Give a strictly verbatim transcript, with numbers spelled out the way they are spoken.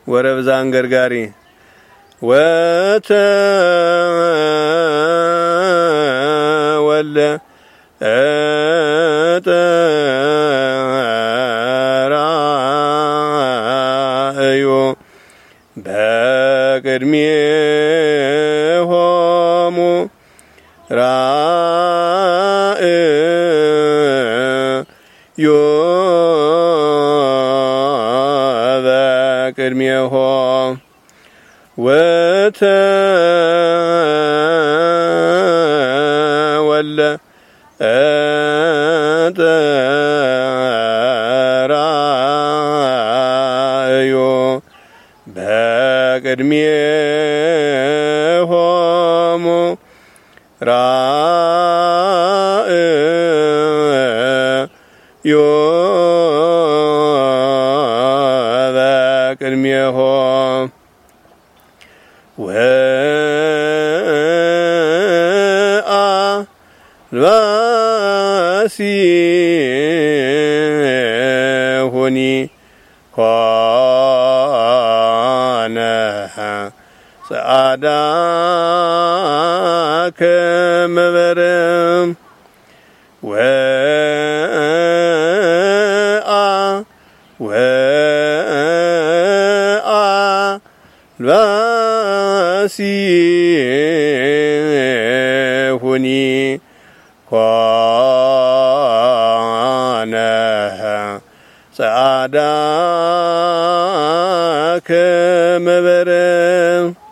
ወረብዛን ገርጋሪ ወተ ወለ እጠራእዮ በቅድሜሆሙ ራእዮ በቅድሜሆሙ ወተ ወለ እጠራእዮ በቅድሜሆሙ ራእዮ በቅድሜሆሙ ወአልባሲሁኒ ኮነ ጸዓዳ ከመ በረም ወአ ወአልባሲሁኒ ኮነ ጸዓዳ ከመ በረም